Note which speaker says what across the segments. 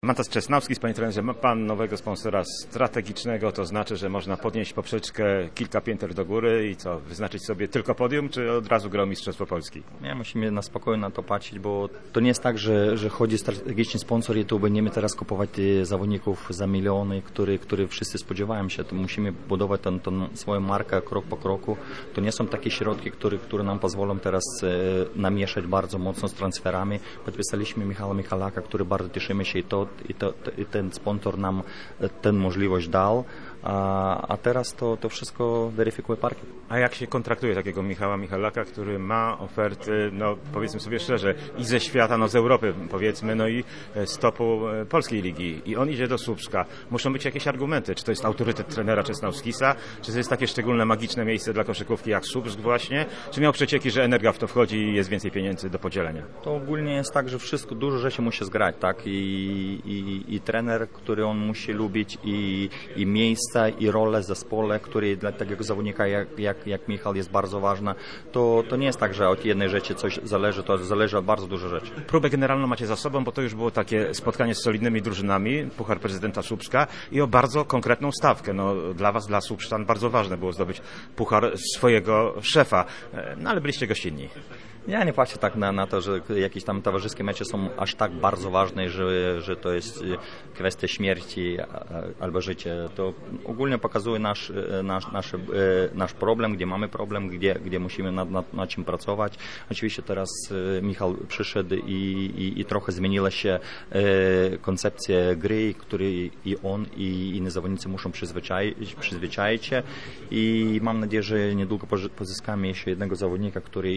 Speaker 1: Mantas Czesnawski, panie trenerze, ma pan nowego sponsora strategicznego, to znaczy, że można podnieść poprzeczkę kilka pięter do góry i co, wyznaczyć sobie tylko podium, czy od razu grał Mistrzostwo Polski?
Speaker 2: Nie, musimy na spokojnie na to patrzeć, bo to nie jest tak, że chodzi strategiczny sponsor i to będziemy teraz kupować zawodników za miliony, które wszyscy spodziewają się. To musimy budować tą swoją markę krok po kroku. To nie są takie środki, które nam pozwolą teraz namieszać bardzo mocno z transferami. Podpisaliśmy Michała Michalaka, który bardzo cieszymy się i ten sponsor nam tę możliwość dał. A teraz to wszystko weryfikuje parkiet.
Speaker 1: A jak się kontraktuje takiego Michała Michalaka, który ma oferty, no powiedzmy sobie szczerze, i ze świata, no z Europy powiedzmy, no i z topu polskiej ligi. I on idzie do Słupska. Muszą być jakieś argumenty. Czy to jest autorytet trenera Czesnauskisa, czy to jest takie szczególne, magiczne miejsce dla koszykówki jak Słupsk właśnie, czy miał przecieki, że Energa w to wchodzi i jest więcej pieniędzy do podzielenia?
Speaker 2: To ogólnie jest tak, że wszystko, dużo rzeczy musi zgrać, tak? I trener, który on musi lubić, i miejsce, i rolę w zespole, który dla takiego zawodnika jak Michał jest bardzo ważna. To nie jest tak, że od jednej rzeczy coś zależy, to zależy od bardzo dużo rzeczy.
Speaker 1: Próbę generalną macie za sobą, bo to już było takie spotkanie z solidnymi drużynami, Puchar Prezydenta Słupska i o bardzo konkretną stawkę. No, dla was, dla Słupszczan bardzo ważne było zdobyć puchar swojego szefa, no ale byliście gościnni.
Speaker 2: Ja nie patrzę tak na to, że jakieś tam towarzyskie mecze są aż tak bardzo ważne, że to jest kwestia śmierci albo życia. To ogólnie pokazuje nasz problem, gdzie mamy problem, gdzie musimy nad czym pracować. Oczywiście teraz Michał przyszedł i trochę zmieniła się koncepcja gry, której i on, i inni zawodnicy muszą przyzwyczaić się i mam nadzieję, że niedługo pozyskamy jeszcze jednego zawodnika, który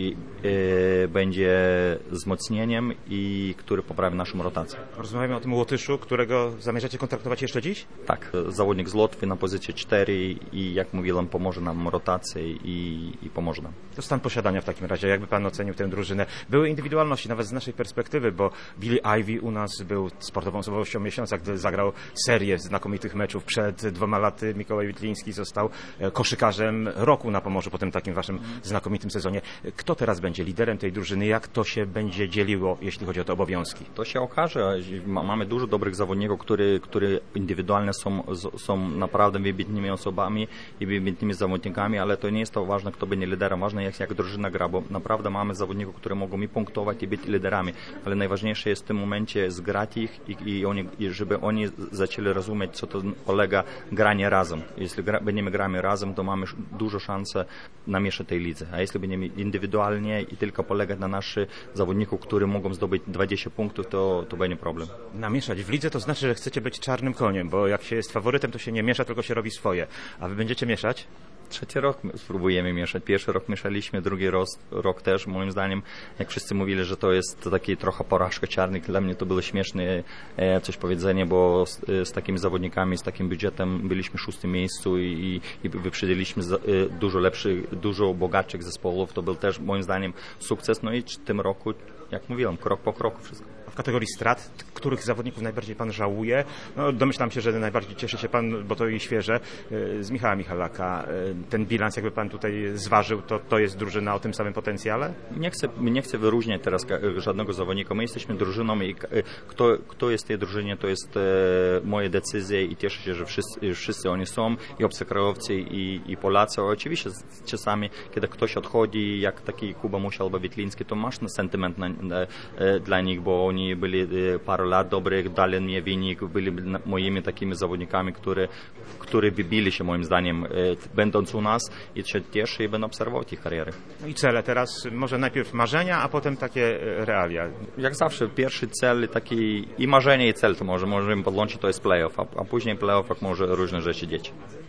Speaker 2: będzie wzmocnieniem i który poprawi naszą rotację.
Speaker 1: Rozmawiamy o tym Łotyszu, którego zamierzacie kontraktować jeszcze dziś?
Speaker 2: Tak, zawodnik z Łotwy na pozycji 4 i jak mówiłem, pomoże nam rotację i pomoże nam.
Speaker 1: To stan posiadania w takim razie, jakby pan ocenił tę drużynę? Były indywidualności, nawet z naszej perspektywy, bo Billy Ivy u nas był sportową osobowością miesiąca, gdy zagrał serię znakomitych meczów. Przed 2 laty Mikołaj Witliński został koszykarzem roku na Pomorzu po tym takim waszym znakomitym sezonie. Kto teraz będzie liderem tej drużyny? Jak to się będzie dzieliło, jeśli chodzi o te obowiązki?
Speaker 2: To się okaże. Mamy dużo dobrych zawodników, które indywidualnie są naprawdę wybitnymi osobami i wybitnymi zawodnikami, ale to nie jest to ważne, kto będzie liderem. Ważne jest, jak drużyna gra, bo naprawdę mamy zawodników, które mogą i punktować, i być liderami, ale najważniejsze jest w tym momencie zgrać ich i żeby oni zaczęli rozumieć, co to polega granie razem. Jeśli będziemy grać razem, to mamy dużo szansę namieszać tej lidze, a jeśli będziemy indywidualnie i tylko polegać na naszych zawodników, którzy mogą zdobyć 20 punktów, to będzie problem.
Speaker 1: Namieszać w lidze to znaczy, że chcecie być czarnym koniem, bo jak się jest faworytem, to się nie miesza, tylko się robi swoje. A wy będziecie mieszać?
Speaker 2: 3. rok spróbujemy mieszać. Pierwszy rok mieszaliśmy, drugi rok też. Moim zdaniem, jak wszyscy mówili, że to jest taki trochę porażka czarnych, dla mnie to było śmieszne coś powiedzenie, bo z takimi zawodnikami, z takim budżetem byliśmy w 6. miejscu i wyprzedziliśmy dużo lepszych, dużo bogatszych zespołów. To był też moim zdaniem sukces. No i w tym roku, jak mówiłem, krok po kroku wszystko.
Speaker 1: W kategorii strat, których zawodników najbardziej pan żałuje? No, domyślam się, że najbardziej cieszy się pan, bo to i świeże, z Michała Michalaka. Ten bilans, jakby pan tutaj zważył, to jest drużyna o tym samym potencjale?
Speaker 2: Nie chcę wyróżniać teraz żadnego zawodnika. My jesteśmy drużyną i kto jest w tej drużynie, to jest moje decyzje i cieszę się, że wszyscy oni są, i obcokrajowcy, i Polacy. Oczywiście czasami, kiedy ktoś odchodzi, jak taki Kuba Musiał albo Witliński, to masz sentyment dla nich, bo oni byli parę lat dobrych, dali mnie wynik, byli moimi takimi zawodnikami, które wybili się moim zdaniem, będąc u nas, i się cieszę i będę obserwować ich karierę.
Speaker 1: No i cele teraz, może najpierw marzenia, a potem takie realia.
Speaker 2: Jak zawsze, pierwszy cel taki i marzenie, i cel to możemy podłączyć, to jest playoff, a później playoff może różne rzeczy dzieć.